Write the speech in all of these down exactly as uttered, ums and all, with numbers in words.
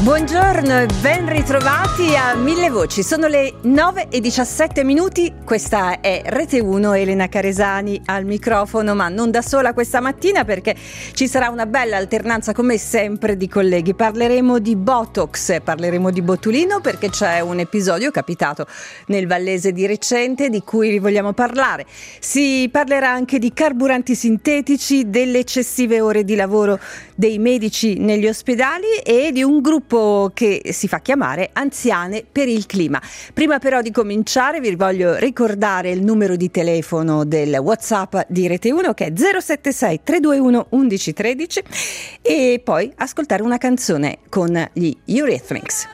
Buongiorno e ben ritrovati a Mille Voci. Sono le nove e diciassette minuti. Questa è Rete uno, Elena Caresani al microfono, ma non da sola questa mattina perché ci sarà una bella alternanza come sempre di colleghi. Parleremo di Botox, parleremo di botulino perché c'è un episodio capitato nel Vallese di recente di cui vi vogliamo parlare. Si parlerà anche di carburanti sintetici, delle eccessive ore di lavoro dei medici negli ospedali e di un gruppo che si fa chiamare Anziane per il Clima. Prima però di cominciare vi voglio ricordare il numero di telefono del WhatsApp di Rete uno che è zero sette sei tre due uno uno uno uno tre e poi ascoltare una canzone con gli Eurythmics.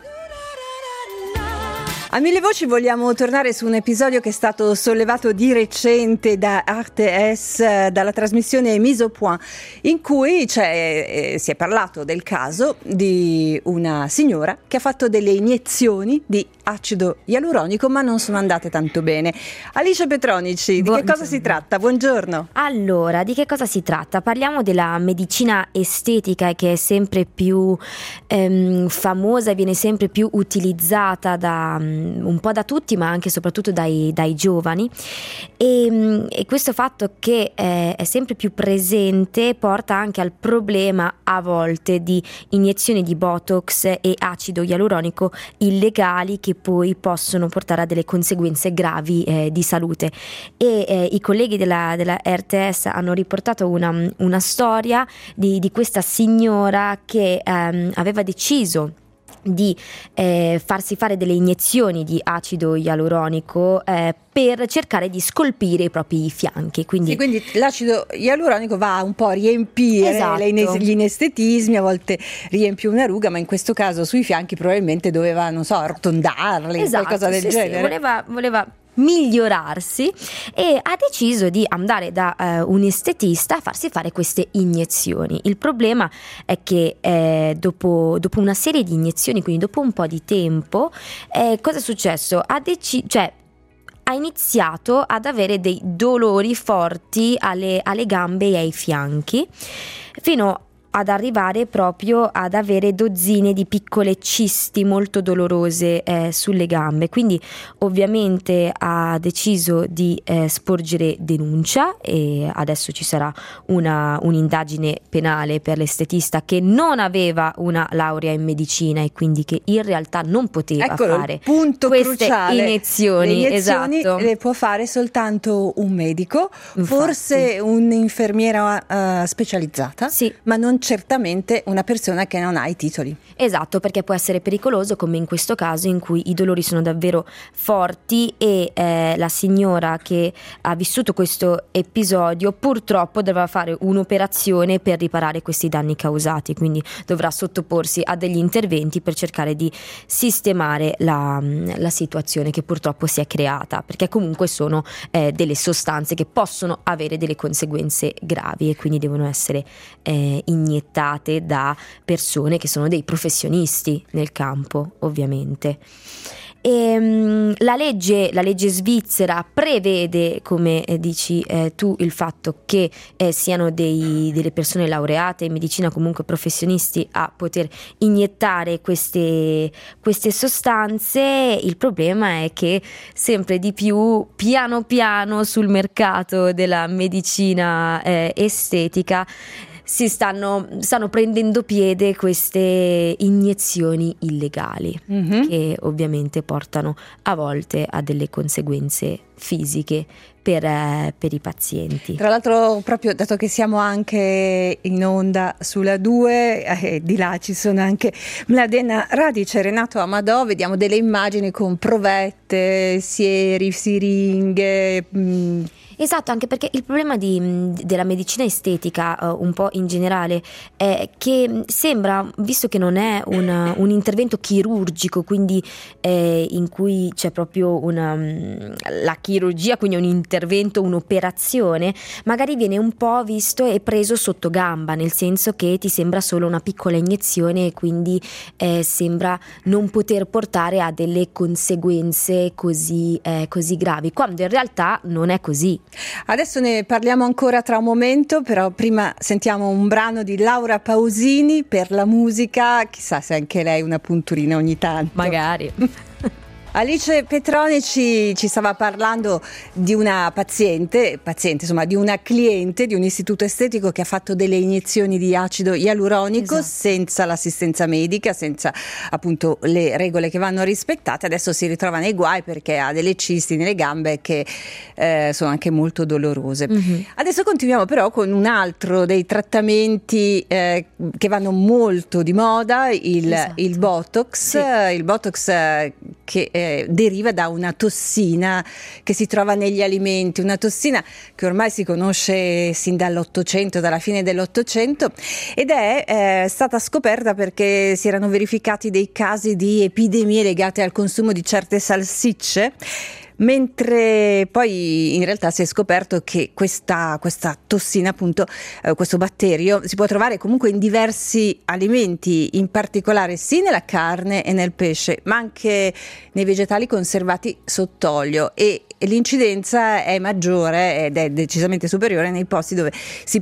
A Mille Voci vogliamo tornare su un episodio che è stato sollevato di recente da R T S, dalla trasmissione Mise au Point, in cui c'è, eh, si è parlato del caso di una signora che ha fatto delle iniezioni di acido ialuronico ma non sono andate tanto bene. Alice Petronici, di Buongiorno. Che cosa si tratta? Buongiorno. Allora, di che cosa si tratta? Parliamo della medicina estetica che è sempre più ehm, famosa e viene sempre più utilizzata da un po' da tutti ma anche e soprattutto dai, dai giovani e, e questo fatto che eh, è sempre più presente porta anche al problema a volte di iniezioni di Botox e acido ialuronico illegali che poi possono portare a delle conseguenze gravi eh, di salute e eh, i colleghi della, della R T S hanno riportato una, una storia di, di questa signora che ehm, aveva deciso di eh, farsi fare delle iniezioni di acido ialuronico eh, per cercare di scolpire i propri fianchi. Quindi, sì, quindi l'acido ialuronico va un po' a riempire esatto. le ines- gli inestetismi, a volte riempie una ruga, ma in questo caso sui fianchi probabilmente doveva, non so, arrotondarli, esatto, qualcosa del sì, genere. Sì, voleva, voleva migliorarsi e ha deciso di andare da eh, un estetista a farsi fare queste iniezioni. Il problema è che eh, dopo, dopo una serie di iniezioni, quindi dopo un po' di tempo, eh, cosa è successo? Ha deciso, cioè ha iniziato ad avere dei dolori forti alle, alle gambe e ai fianchi, fino ad arrivare proprio ad avere dozzine di piccole cisti molto dolorose eh, sulle gambe. Quindi ovviamente ha deciso di eh, sporgere denuncia e adesso ci sarà una, un'indagine penale per l'estetista che non aveva una laurea in medicina e quindi che in realtà non poteva Eccolo, fare il punto queste cruciale. iniezioni. Le iniezioni esatto. le può fare soltanto un medico, Infatti. Forse un'infermiera uh, specializzata, sì. ma non certamente una persona che non ha i titoli. Esatto, perché può essere pericoloso come in questo caso in cui i dolori sono davvero forti e eh, la signora che ha vissuto questo episodio purtroppo dovrà fare un'operazione per riparare questi danni causati, quindi dovrà sottoporsi a degli interventi per cercare di sistemare la, la situazione che purtroppo si è creata, perché comunque sono eh, delle sostanze che possono avere delle conseguenze gravi e quindi devono essere eh, iniettate da persone che sono dei professionisti nel campo, ovviamente. E, um, la legge la legge svizzera prevede, come eh, dici eh, tu, il fatto che eh, siano dei, delle persone laureate in medicina, comunque professionisti, a poter iniettare queste, queste sostanze. Il problema è che sempre di più, piano piano, sul mercato della medicina eh, estetica si stanno, stanno prendendo piede queste iniezioni illegali, mm-hmm. che ovviamente portano a volte a delle conseguenze fisiche per, eh, per i pazienti. Tra l'altro, proprio dato che siamo anche in onda sulla due, eh, di là ci sono anche Mladen Radic e Renato Amadò, vediamo delle immagini con provette, sieri, siringhe. Mh. Esatto, anche perché il problema di, della medicina estetica uh, un po' in generale è che sembra, visto che non è una, un intervento chirurgico, quindi eh, in cui c'è proprio una, la chirurgia, quindi un intervento, un'operazione, magari viene un po' visto e preso sotto gamba, nel senso che ti sembra solo una piccola iniezione e quindi eh, sembra non poter portare a delle conseguenze così, eh, così gravi, quando in realtà non è così. Adesso ne parliamo ancora tra un momento, però prima sentiamo un brano di Laura Pausini per la musica, chissà se anche lei una punturina ogni tanto. Magari. Alice Petronici ci stava parlando di una paziente, paziente insomma di una cliente di un istituto estetico che ha fatto delle iniezioni di acido ialuronico, esatto, senza l'assistenza medica, senza appunto le regole che vanno rispettate. Adesso si ritrova nei guai perché ha delle cisti nelle gambe che eh, sono anche molto dolorose. Mm-hmm. Adesso continuiamo però con un altro dei trattamenti eh, che vanno molto di moda, il, esatto, il Botox, sì. il Botox eh, che eh, deriva da una tossina che si trova negli alimenti, una tossina che ormai si conosce sin dall'Ottocento, dalla fine dell'Ottocento, ed è eh, stata scoperta perché si erano verificati dei casi di epidemie legate al consumo di certe salsicce, mentre poi in realtà si è scoperto che questa, questa tossina, appunto eh, questo batterio, si può trovare comunque in diversi alimenti, in particolare sì nella carne e nel pesce, ma anche nei vegetali conservati sott'olio, e l'incidenza è maggiore ed è decisamente superiore nei posti dove si,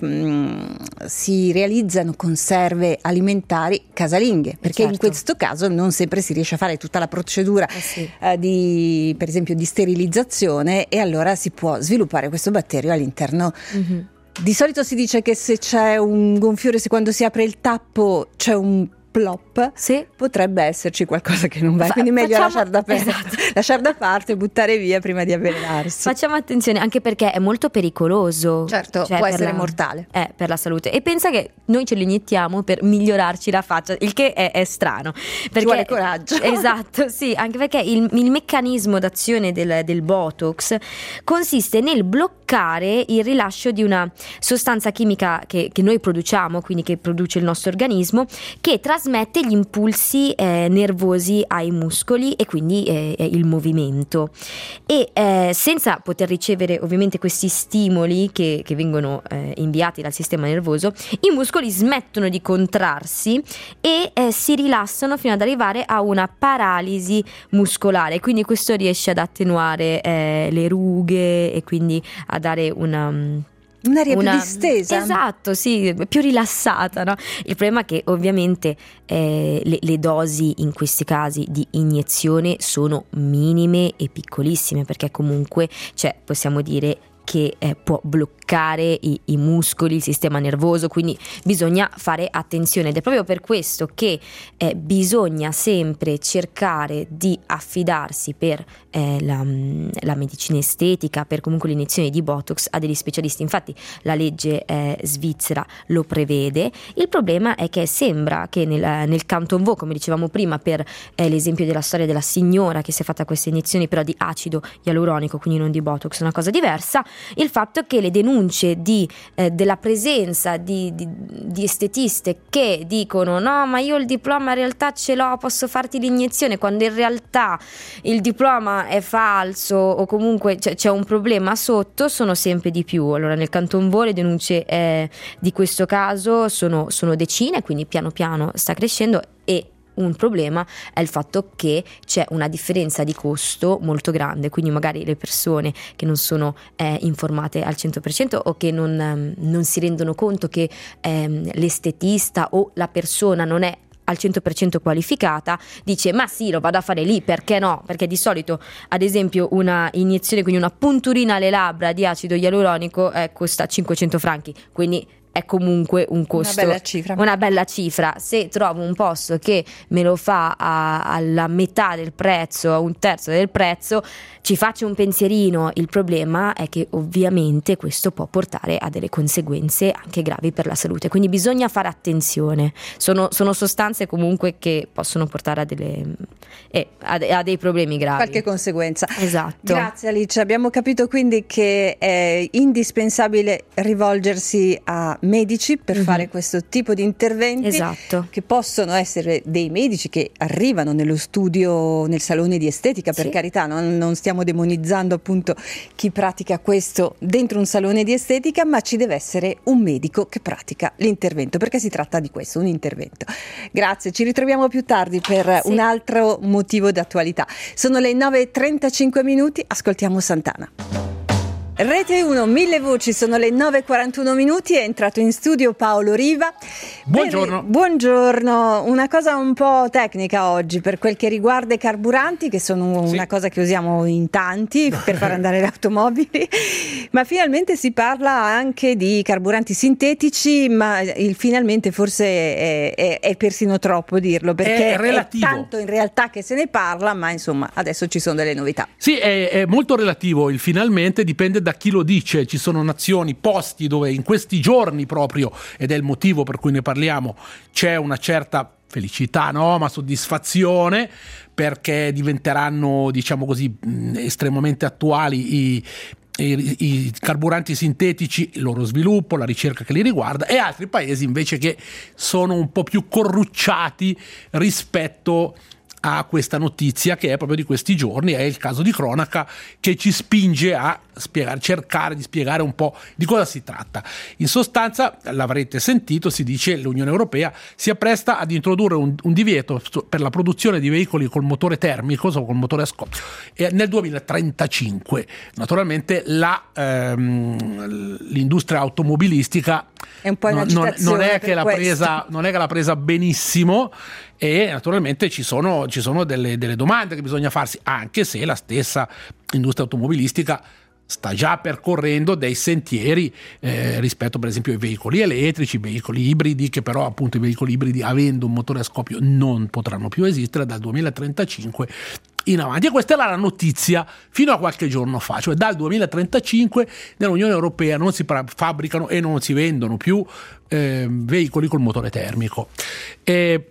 mm, si realizzano conserve alimentari casalinghe, perché certo, in questo caso non sempre si riesce a fare tutta la procedura eh sì. eh, di, per esempio, di sterilizzazione, e allora si può sviluppare questo batterio all'interno. Mm-hmm. Di solito si dice che se c'è un gonfiore, se quando si apre il tappo c'è un plop, sì, potrebbe esserci qualcosa che non va, Fa- quindi meglio lasciar da, per- esatto. lasciar da parte e buttare via prima di avvelenarsi. Facciamo attenzione, anche perché è molto pericoloso, certo, cioè può essere la, mortale eh, per la salute. E pensa che noi ce lo iniettiamo per migliorarci la faccia, il che è, è strano, perché ci vuole coraggio. Esatto, sì, anche perché il, il meccanismo d'azione del, del Botox consiste nel bloccare il rilascio di una sostanza chimica che, che noi produciamo, quindi che produce il nostro organismo, che trasmette gli impulsi eh, nervosi ai muscoli e quindi eh, il movimento, e eh, senza poter ricevere ovviamente questi stimoli che, che vengono eh, inviati dal sistema nervoso, i muscoli smettono di contrarsi e eh, si rilassano fino ad arrivare a una paralisi muscolare, quindi questo riesce ad attenuare eh, le rughe e quindi a dare una Un'aria una, più distesa. Esatto, sì, più rilassata, no? Il problema è che ovviamente eh, le, le dosi in questi casi di iniezione sono minime e piccolissime, perché comunque, cioè, possiamo dire che eh, può bloccare i, i muscoli, il sistema nervoso, quindi bisogna fare attenzione, ed è proprio per questo che eh, bisogna sempre cercare di affidarsi per eh, la, la medicina estetica, per comunque l'iniezione di Botox, a degli specialisti. Infatti la legge eh, svizzera lo prevede. Il problema è che sembra che nel, nel Canton Vaud, come dicevamo prima, per eh, l'esempio della storia della signora che si è fatta queste iniezioni però di acido ialuronico, quindi non di Botox, una cosa diversa, il fatto che le denunce di, eh, della presenza di, di, di estetiste che dicono no, ma io il diploma in realtà ce l'ho, posso farti l'iniezione, quando in realtà il diploma è falso o comunque c- c'è un problema sotto, sono sempre di più. Allora nel Canton Vaud le denunce eh, di questo caso sono, sono decine, quindi piano piano sta crescendo, e un problema è il fatto che c'è una differenza di costo molto grande, quindi magari le persone che non sono eh, informate al cento per cento o che non, ehm, non si rendono conto che ehm, l'estetista o la persona non è al cento per cento qualificata, dice ma sì, lo vado a fare lì, perché no? Perché di solito ad esempio una iniezione, quindi una punturina alle labbra di acido ialuronico eh, costa cinquecento franchi, quindi è comunque un costo, una bella cifra. Una bella cifra. Se trovo un posto che me lo fa a, alla metà del prezzo, a un terzo del prezzo, ci faccio un pensierino. Il problema è che ovviamente questo può portare a delle conseguenze anche gravi per la salute, quindi bisogna fare attenzione. Sono, sono sostanze comunque che possono portare a, delle, eh, a, a dei problemi gravi. Qualche conseguenza. Esatto. Grazie Alice, abbiamo capito quindi che è indispensabile rivolgersi a medici per mm-hmm. fare questo tipo di interventi, esatto. che possono essere dei medici che arrivano nello studio, nel salone di estetica, per sì. carità, non, non stiamo demonizzando appunto chi pratica questo dentro un salone di estetica, ma ci deve essere un medico che pratica l'intervento, perché si tratta di questo, un intervento. Grazie, ci ritroviamo più tardi per sì. un altro motivo d'attualità. Sono le nove e trentacinque minuti, ascoltiamo Santana. Rete uno, mille voci, sono le nove e quarantuno minuti, è entrato in studio Paolo Riva. Buongiorno. Per, buongiorno, una cosa un po' tecnica oggi per quel che riguarda i carburanti, che sono Sì. una cosa che usiamo in tanti per far andare le automobili, ma finalmente si parla anche di carburanti sintetici, ma il finalmente forse è, è, è persino troppo dirlo, perché È relativo. è tanto in realtà che se ne parla, ma insomma adesso ci sono delle novità. Sì, è, è molto relativo, il finalmente dipende da chi lo dice. Ci sono nazioni, posti dove in questi giorni proprio, ed è il motivo per cui ne parliamo, c'è una certa felicità, no, ma soddisfazione, perché diventeranno, diciamo così, estremamente attuali i I, i carburanti sintetici, il loro sviluppo, la ricerca che li riguarda, e altri paesi invece che sono un po' più corrucciati rispetto a questa notizia che è proprio di questi giorni. È il caso di cronaca che ci spinge a spiegare, cercare di spiegare un po' di cosa si tratta. In sostanza, l'avrete sentito, si dice l'Unione Europea si appresta ad introdurre un, un divieto per la produzione di veicoli col motore termico o col motore a scoppio nel duemilatrentacinque. Naturalmente la, ehm, l'industria automobilistica è un po' in non, agitazione non è per che l'ha questo. presa, non è che l'ha presa benissimo, e naturalmente ci sono, ci sono delle, delle domande che bisogna farsi, anche se la stessa industria automobilistica sta già percorrendo dei sentieri eh, rispetto per esempio ai veicoli elettrici, veicoli ibridi, che però appunto i veicoli ibridi, avendo un motore a scoppio, non potranno più esistere dal duemilatrentacinque in avanti. E questa era la notizia fino a qualche giorno fa, cioè dal duemilatrentacinque nell'Unione Europea non si fabbricano e non si vendono più eh, veicoli col motore termico. E,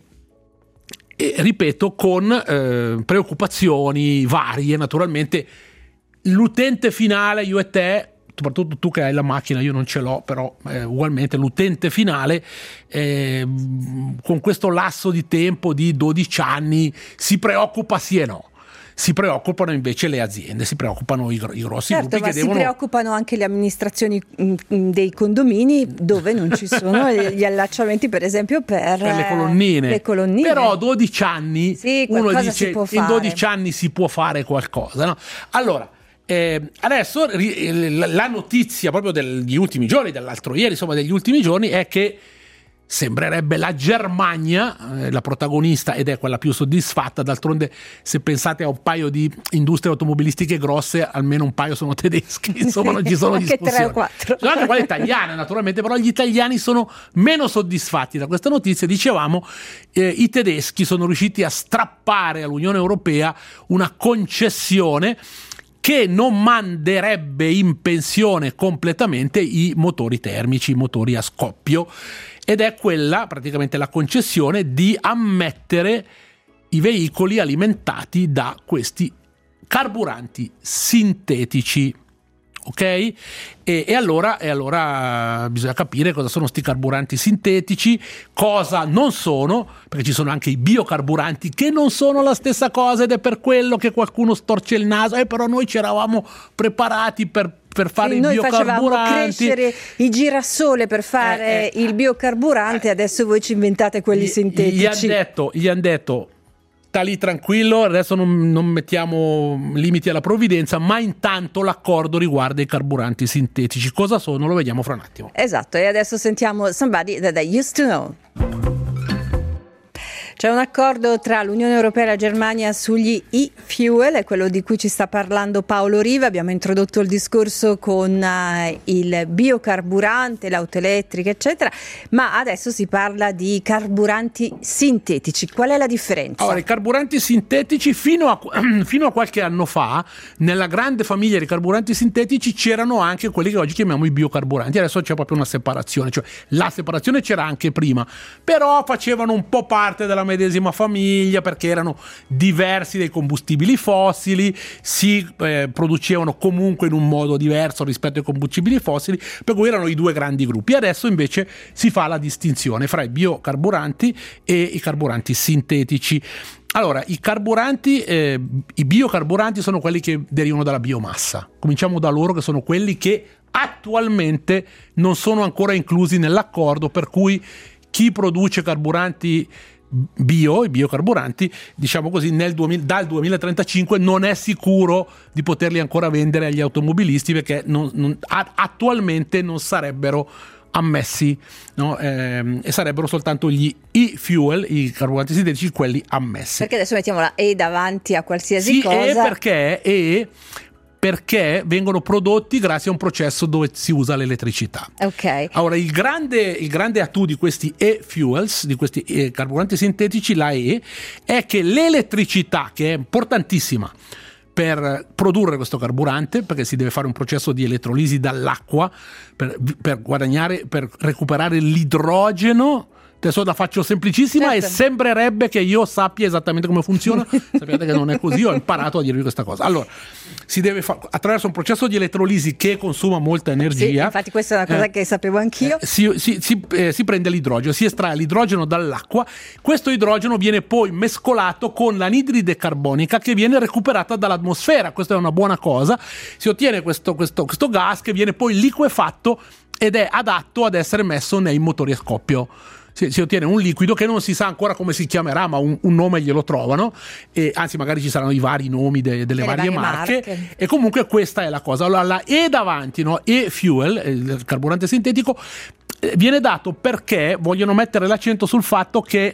e ripeto, con eh, preoccupazioni varie. Naturalmente l'utente finale, io e te, soprattutto tu che hai la macchina, io non ce l'ho, però eh, ugualmente l'utente finale eh, con questo lasso di tempo di dodici anni si preoccupa sì e no. Si preoccupano invece le aziende, si preoccupano i, i grossi certo, gruppi ma che si devono... preoccupano anche le amministrazioni mh, mh, dei condomini dove non ci sono gli allacciamenti, per esempio per, per le colonnine. le colonnine. Però dodici anni, sì, uno dice si può in fare. dodici anni si può fare qualcosa, no? Allora, eh, adesso la notizia proprio degli ultimi giorni, dell'altro ieri, insomma degli ultimi giorni, è che sembrerebbe la Germania eh, la protagonista, ed è quella più soddisfatta. D'altronde, se pensate a un paio di industrie automobilistiche grosse, almeno un paio sono tedeschi, insomma non ci sono anche discussioni. tre o quattro. Sono anche quelle italiane naturalmente, però gli italiani sono meno soddisfatti da questa notizia. Dicevamo, eh, i tedeschi sono riusciti a strappare all'Unione Europea una concessione che non manderebbe in pensione completamente i motori termici, i motori a scoppio, ed è quella, praticamente la concessione, di ammettere i veicoli alimentati da questi carburanti sintetici. Ok? E, e, allora, e allora bisogna capire cosa sono sti carburanti sintetici, cosa non sono, perché ci sono anche i biocarburanti che non sono la stessa cosa, ed è per quello che qualcuno storce il naso. E eh, però noi ci eravamo preparati per per fare sì, i noi biocarburanti. Facevamo crescere i girasole per fare eh, eh, il biocarburante, eh, adesso voi ci inventate quelli gli, sintetici. Gli hanno detto, gli han detto sta lì tranquillo, adesso non, non mettiamo limiti alla provvidenza, ma intanto l'accordo riguarda i carburanti sintetici. Cosa sono? Lo vediamo fra un attimo. Esatto, e adesso sentiamo Somebody That I Used to Know. C'è un accordo tra l'Unione Europea e la Germania sugli e-fuel, è quello di cui ci sta parlando Paolo Riva. Abbiamo introdotto il discorso con uh, il biocarburante, l'auto elettrica, eccetera, ma adesso si parla di carburanti sintetici. Qual è la differenza? Allora, i carburanti sintetici fino a, fino a qualche anno fa, nella grande famiglia dei carburanti sintetici, c'erano anche quelli che oggi chiamiamo i biocarburanti. Adesso c'è proprio una separazione, cioè la separazione c'era anche prima, però facevano un po' parte della medesima famiglia, perché erano diversi dai combustibili fossili, si eh, producevano comunque in un modo diverso rispetto ai combustibili fossili, per cui erano i due grandi gruppi. Adesso invece si fa la distinzione fra i biocarburanti e i carburanti sintetici. Allora, i carburanti, eh, i biocarburanti sono quelli che derivano dalla biomassa. Cominciamo da loro, che sono quelli che attualmente non sono ancora inclusi nell'accordo, per cui chi produce carburanti bio, i biocarburanti, diciamo così, nel duemila, dal duemilatrentacinque non è sicuro di poterli ancora vendere agli automobilisti, perché non, non, attualmente non sarebbero ammessi, no? eh, e sarebbero soltanto gli e-fuel, i carburanti sintetici, quelli ammessi. Perché adesso mettiamo la E davanti a qualsiasi sì, cosa. E perché, e perché vengono prodotti grazie a un processo dove si usa l'elettricità. Ok. Allora, il grande, il grande atu di questi e-fuels, di questi eh, carburanti sintetici, la E, è che l'elettricità, che è importantissima per produrre questo carburante, perché si deve fare un processo di elettrolisi dall'acqua per, per guadagnare, per recuperare l'idrogeno. Adesso la faccio semplicissima, certo, e sembrerebbe che io sappia esattamente come funziona. Sappiate che non è così, ho imparato a dirvi questa cosa. Allora, si deve fare attraverso un processo di elettrolisi che consuma molta energia. Sì, infatti questa è una cosa eh, che sapevo anch'io. Eh, si, si, si, eh, si prende l'idrogeno, si estrae l'idrogeno dall'acqua. Questo idrogeno viene poi mescolato con l'anidride carbonica che viene recuperata dall'atmosfera. Questa è una buona cosa. Si ottiene questo, questo, questo gas che viene poi liquefatto ed è adatto ad essere messo nei motori a scoppio. Si, si ottiene un liquido che non si sa ancora come si chiamerà, ma un, un nome glielo trovano, e anzi magari ci saranno i vari nomi de, delle varie, varie marche, marche, e comunque questa è la cosa. Allora la E davanti, no? E-fuel, il carburante sintetico, viene dato perché vogliono mettere l'accento sul fatto che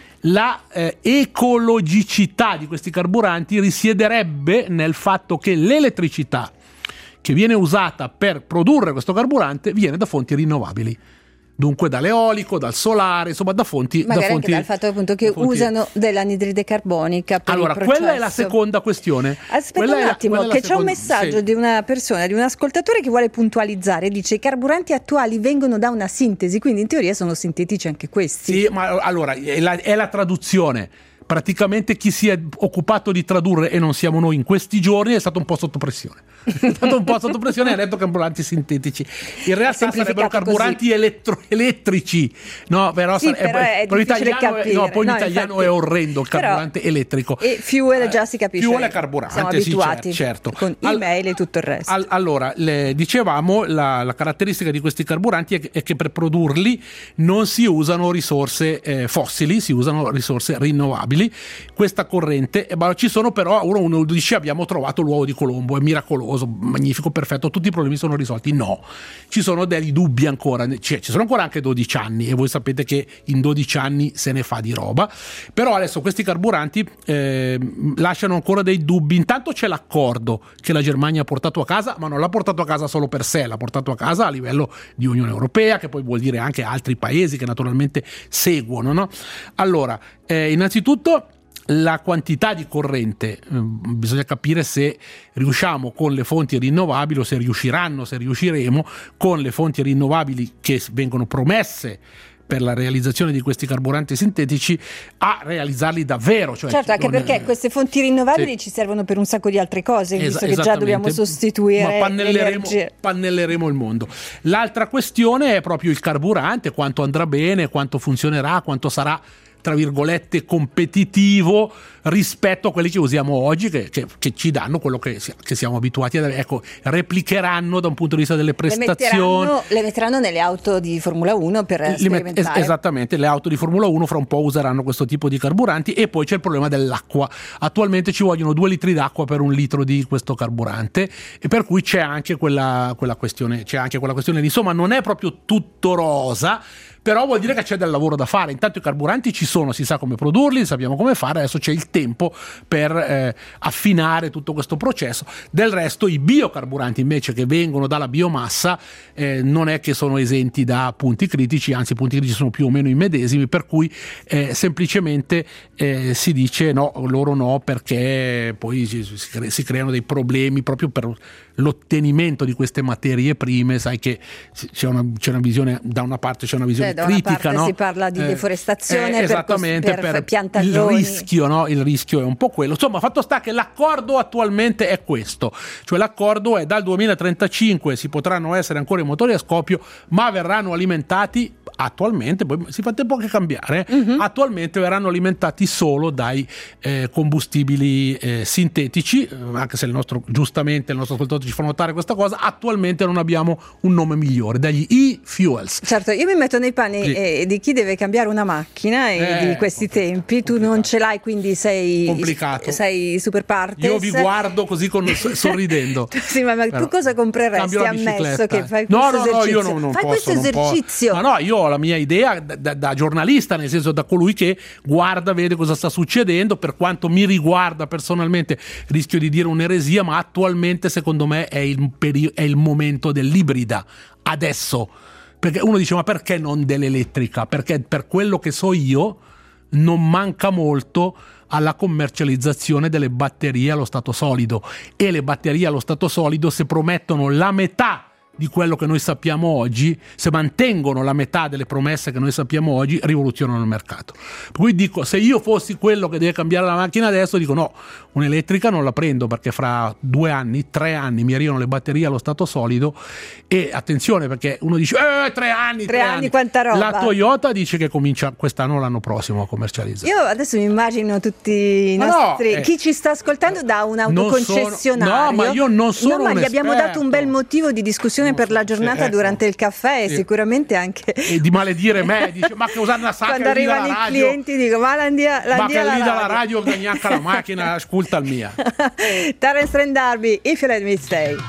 la eh, ecologicità di questi carburanti risiederebbe nel fatto che l'elettricità che viene usata per produrre questo carburante viene da fonti rinnovabili. Dunque dall'eolico, dal solare, insomma da fonti... Magari da fonti, anche dal fatto appunto che fonti... usano dell'anidride carbonica per allora, il processo. Quella è la seconda questione. Aspetta quella un attimo, la, che seconda... c'è un messaggio sì. di una persona, di un ascoltatore che vuole puntualizzare, dice: i carburanti attuali vengono da una sintesi, quindi in teoria sono sintetici anche questi. Sì, ma allora è la, è la traduzione. Praticamente chi si è occupato di tradurre, e non siamo noi in questi giorni, è stato un po' sotto pressione. È stato un po' sotto pressione e ha detto carburanti sintetici. In realtà sarebbero carburanti elettro- elettrici. No, però, sì, sare- però è, è poi difficile capire. È, no, poi no, in italiano infatti, è orrendo il carburante elettrico. E fuel già si capisce. Fuel è carburante, siamo abituati, sì, certo. Con email e tutto il resto. Al, allora, le, dicevamo, la, la caratteristica di questi carburanti è che, è che per produrli non si usano risorse eh, fossili, si usano risorse rinnovabili. Questa corrente, eh, ma ci sono però, uno, uno dice abbiamo trovato l'uovo di Colombo, è miracoloso, magnifico, perfetto, tutti i problemi sono risolti. No, ci sono dei dubbi ancora, cioè, ci sono ancora anche dodici anni, e voi sapete che in dodici anni se ne fa di roba. Però adesso questi carburanti eh, lasciano ancora dei dubbi. Intanto c'è l'accordo che la Germania ha portato a casa, ma non l'ha portato a casa solo per sé, l'ha portato a casa a livello di Unione Europea, che poi vuol dire anche altri paesi che naturalmente seguono, no? Allora, eh, innanzitutto la quantità di corrente, eh, bisogna capire se riusciamo con le fonti rinnovabili, o se riusciranno, se riusciremo con le fonti rinnovabili che vengono promesse per la realizzazione di questi carburanti sintetici, a realizzarli davvero. Cioè, certo, anche perché è... queste fonti rinnovabili sì. ci servono per un sacco di altre cose, visto Es- che già dobbiamo sostituire. Ma pannelleremo, pannelleremo il mondo. L'altra questione è proprio il carburante, quanto andrà bene, quanto funzionerà, quanto sarà, tra virgolette, competitivo rispetto a quelli che usiamo oggi, che, che, che ci danno quello che, che siamo abituati ad avere. Ecco, replicheranno da un punto di vista delle prestazioni. Le metteranno, le metteranno nelle auto di Formula uno per le sperimentare. Met- esattamente, le auto di Formula uno fra un po' useranno questo tipo di carburanti. E poi c'è il problema dell'acqua. Attualmente ci vogliono due litri d'acqua per un litro di questo carburante, e per cui c'è anche quella, quella questione, c'è anche quella questione. Insomma, non è proprio tutto rosa, però vuol dire che c'è del lavoro da fare. Intanto i carburanti ci sono, si sa come produrli, sappiamo come fare, adesso c'è il tempo per eh, affinare tutto questo processo. Del resto i biocarburanti invece, che vengono dalla biomassa, eh, non è che sono esenti da punti critici, anzi i punti critici sono più o meno i medesimi, per cui eh, semplicemente eh, si dice no, loro no, perché poi si, si, si creano dei problemi proprio per l'ottenimento di queste materie prime. Sai che c'è una, c'è una visione, da una parte c'è una visione da critica, una parte no? si parla di eh, deforestazione eh, esattamente, per, per, per piantagioni. Il rischio, no? Il rischio è un po' quello. Insomma, fatto sta che l'accordo attualmente è questo, cioè l'accordo è dal duemilatrentacinque si potranno essere ancora i motori a scoppio, ma verranno alimentati attualmente, poi si fa tempo che cambiare, eh? uh-huh. attualmente verranno alimentati solo dai eh, combustibili eh, sintetici, anche se il nostro, giustamente il nostro ascoltatore ci fa notare questa cosa, attualmente non abbiamo un nome migliore, degli e-fuels. Certo, io mi metto nei panni sì. eh, di chi deve cambiare una macchina eh, di questi tempi, tu non ce l'hai, quindi sei complicato, sei super partes. Io vi guardo così con, sorridendo. Sì, ma, ma tu cosa compreresti, ammesso che fai no, questo no, esercizio? No, io non, non fai posso, questo esercizio. Ma no, io ho la mia idea da, da, da giornalista, nel senso da colui che guarda, vede cosa sta succedendo. Per quanto mi riguarda personalmente, rischio di dire un'eresia, ma attualmente secondo me è il, peri- è il momento dell'ibrida. Adesso, perché uno dice ma perché non dell'elettrica? Perché per quello che so io non manca molto alla commercializzazione delle batterie allo stato solido, e le batterie allo stato solido, se promettono la metà di quello che noi sappiamo oggi, se mantengono la metà delle promesse che noi sappiamo oggi, rivoluzionano il mercato. Per cui dico, se io fossi quello che deve cambiare la macchina adesso, dico no, un'elettrica non la prendo, perché fra due anni, tre anni mi arrivano le batterie allo stato solido. E attenzione, perché uno dice eh, tre anni, tre, tre anni, anni, quanta roba. La Toyota dice che comincia quest'anno o l'anno prossimo a commercializzare. Io adesso mi immagino tutti i nostri, no, eh, chi ci sta ascoltando da un autoconcessionario. No, ma io non sono no, ma un gli abbiamo esperto. dato un bel motivo di discussione per la giornata, ecco, durante il caffè, e sì, sicuramente anche e di maledire me, dice ma che Usanna sa quando che arrivano i radio, clienti dico ma l'andia, ma che la lì dalla radio radio che neanche la macchina ascolta il mia. Terence Trent D'Arby, If You Let Me Stay.